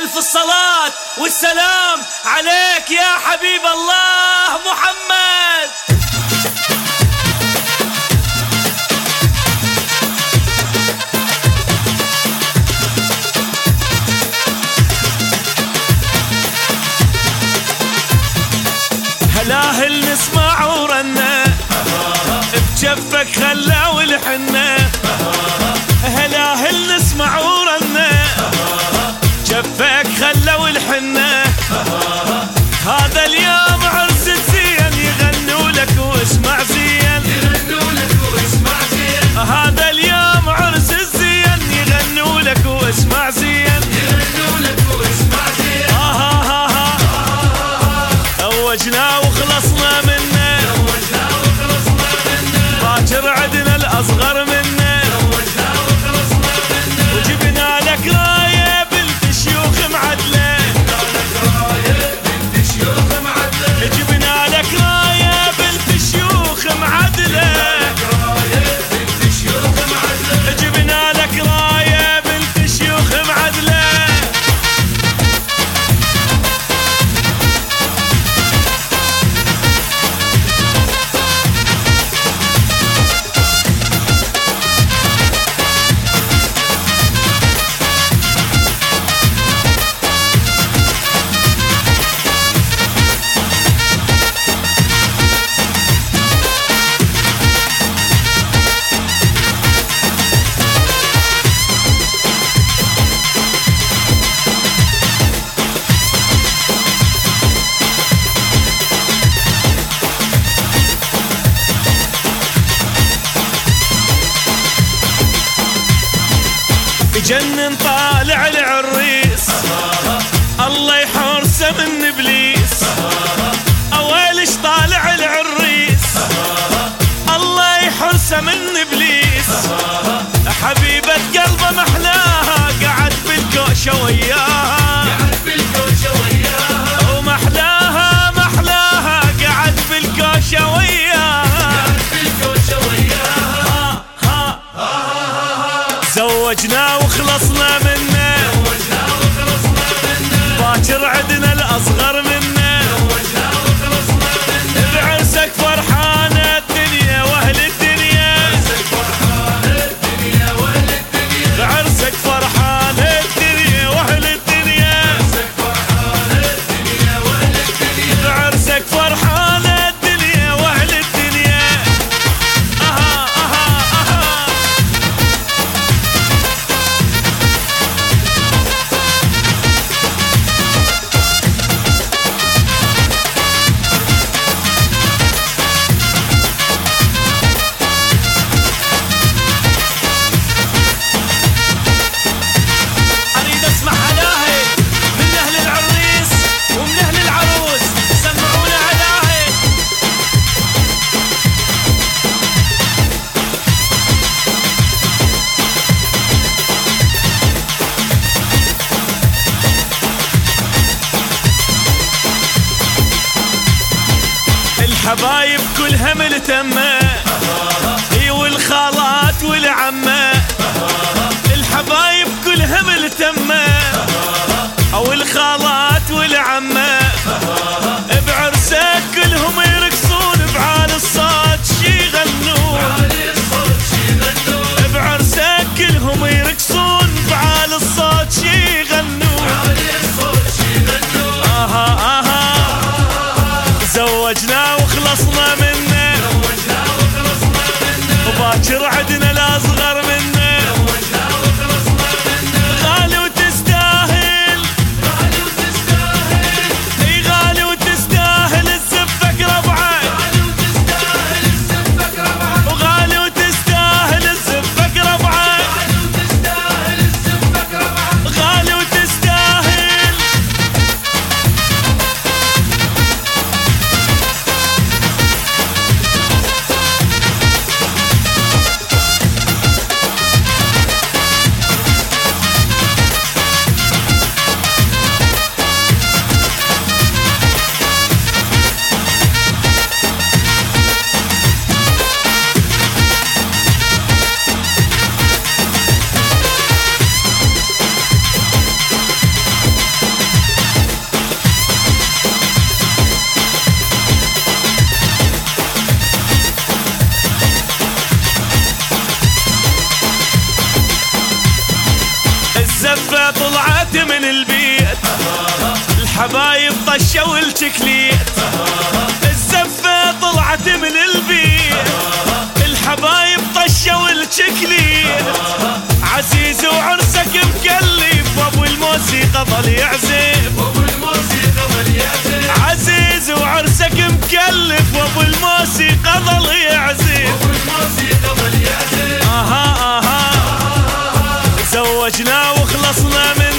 ألف الصلاة والسلام عليك يا حبيب الله محمد. هلاهل نسمع ورنا بجفك خلا والحنة، هلاهل نسمع ورنا جفك خلا والحنة. هذا اليوم عرس الزين يغنوا لك واسمع زين، هذا اليوم عرس الزين يغنوا لك واسمع زين. توجنا وخلصنا منه، باكر عدنا الأصغر منه، وجبنا لك راية بنت شيوخ معدلة، جبنا لك راية بنت شيوخ معدلة، جبنا لك راية بنت شيوخ معدلة. جنن طالع العريس الله يحرسه من ابليس، اويلش طالع العريس الله يحرسه من ابليس. حبيبة قلبه محلاها قعد بالكوشه وياها، ومحلاها محلاها قعد بالكوشه وياها. زوجنا وخلصنا منه، باكر عدنا الأصغر منه، بعرسك فرحانة الدنيا وأهل الدنيا، بعرسك فرحانة الدنيا وأهل الدنيا، بعرسك فرحانة الدنيا وأهل الدنيا. الحبايب كلها ملتمة، هي والخالات والعمة، الحبايب كلها ملتمة او الخالات والعمة. بعرسك كلهم يرقصون بعال الصوت شي يغنون، بعرسك كلهم يرقصون بعال الصوت شي يغنون. زوجنا وخلصنا منه، وباكر عدنا الأصغر منه، غالي وتستاهل الزفة طلعت من البيت، الحبايب طشوا الشكليت. الزفة طلعت من البيت، الحبايب طشوا الشكليت. عزيز وعرسك مكلف وابو الموسيقى ظل يعزف، عزيز وعرسك مكلف وابو الموسيقى ظل يعزف. اها اها زوجنا وخلصنا من